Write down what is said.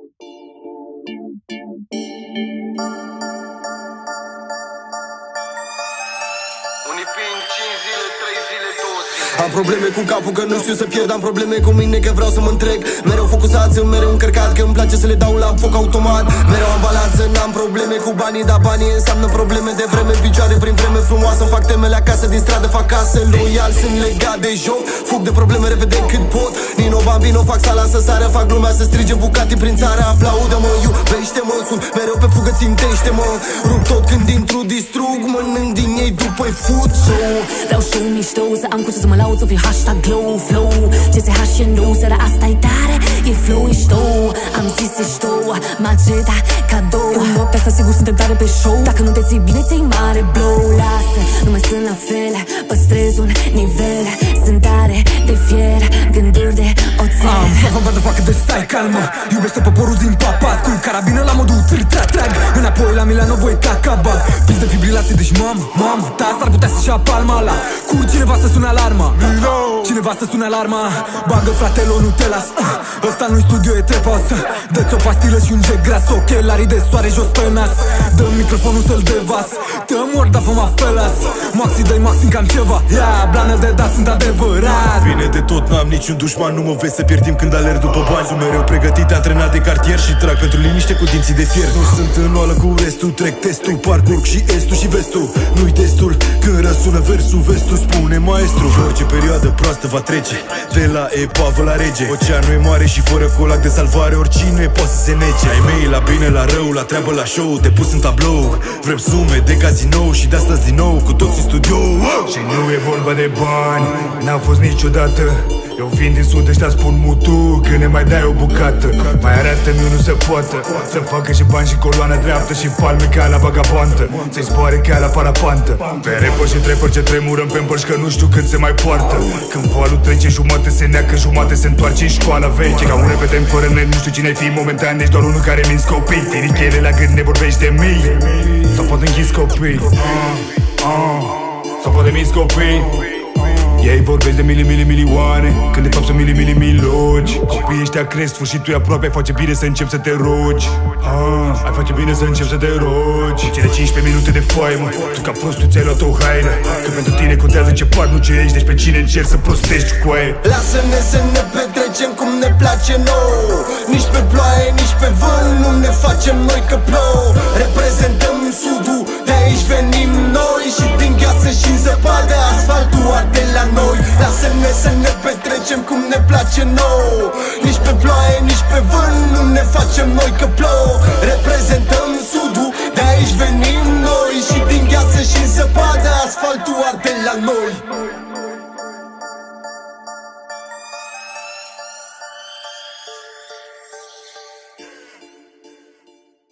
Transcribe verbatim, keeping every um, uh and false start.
Am probleme cu capul că nu știu să pierd. Am probleme cu mine că vreau să mă întreg. Mereu focusat, sunt mereu încărcat, că îmi place să le dau la foc automat. Mereu am balanță, n-am probleme cu banii, dar banii înseamnă probleme de vreme. În picioare prin vreme frumoasă, îmi fac temele acasă, din stradă fac casă. Loial, sunt legat de joc, fug de probleme repede cât pot. Nino Bambino, fac sala să sară, fac lumea să strige Bucati prin țară. Aplaudă-mă, iubește-mă, sunt mereu pe fugă, țintește-mă. Rup tot când intru, distrug, mănânc din ei, după fut show. Vreau show mișto, să am cu ce să mă laud, să fiu hashtag glow flow. C S H e nou, seara asta e tare, e flow eșto. Am zis eșto, mageta, cadou. În noaptea asta sigur suntem tare pe show. Dacă nu te ții bine, ți-ai mare blow. Lasă, nu mai sunt la fel, păstrez un nivel. Sunt tare de fier, gânduri de oțel. Am fava de facă de stai calmă. Iubește poporul din papat, cu carabină la modul tri-tra-trag. Înapoi la Milano, voi cacabac. Pis de fibrilație, deci mamă, mamă, ta s-ar putea să-și ia palma la. Cu cineva să sune alarma, cineva să sune alarma. Bagă fratelo, nu te las, uh, ăsta nu-i studio, e trepa. Dă-ți o pastilă și un jet gras, ochelarii de soare jos pe nas. Dă microfonul să-l devas, dă morda, fă-mă felas. Maxi, dă-i maxim cam ceva, ia, yeah, blană de dat, sunt adevărat. Bine de tot, n-am niciun dușman, nu mă vezi să pierd timp când alerg după bani. Sunt mereu pregătit, antrenat de cartier și trag pentru liniște cu dinții de fier. Nu sunt în oală cu restul, trec testul, parcurg și estul și vestul. Nu-i destul, când răsună versul, vestul spune maestru. Orice perioadă proastă va trece, de la epavă la rege. Oceanul e mare și fără colac de salvare, oricine poate să se nece. Ai mei la bine, la rău, la treabă, la show, te pus în tablou. Vrem sume de cazinou și de astăzi din nou cu toți în studio. Și nu e vorba de bani, n-a fost niciodată. Eu vin din sud, ăștia spun mutu, când ne mai dai o bucată. Mai arată-mi unul să poată, să facă și bani și coloana dreaptă și palme ca la vagabontă, să-i zboare ca la parapantă. Pe rapper și trapper ce tremurăm pe împărși că nu știu cât se mai poartă. Când valul trece, jumate se neacă, jumate se întoarce în școala veche. Ca un repede fără net, nu știu cine ai fi momentan, ești doar unul care minți copii. Tirichele la gând ne vorbești de mii, sau poate închizi copii, uh, uh, sau poate minți copii. Ei vorbesc de mili, mili, milioane, când de fapt sunt mili, mili, milogi. Copiii ăștia cresc, sfârșitul e aproape, ai face bine să începi să te rogi. ah, Ai face bine să începi să te rogi. Și cele cincisprezece minute de faimă, tu ca prostul ți-ai luat o haină. Că pentru tine contează ce par, nu ce ești, deci pe cine încerci să prostești cu aia. Lasă-ne să ne petrecem cum ne place nouă. Nici pe ploaie, nici pe vânt, nu ne facem noi că plouă. Reprezentăm sudul, de aici venim noi. Și din gheață și în zăpadă, asfaltul arde la noi. Lasă-ne să ne petrecem cum ne place nouă. Nici pe ploaie, nici pe vânt, nu ne facem noi că plouă. Reprezentăm sudul, de aici venim noi. Și din gheață și în zăpadă, asfaltul arde la noi.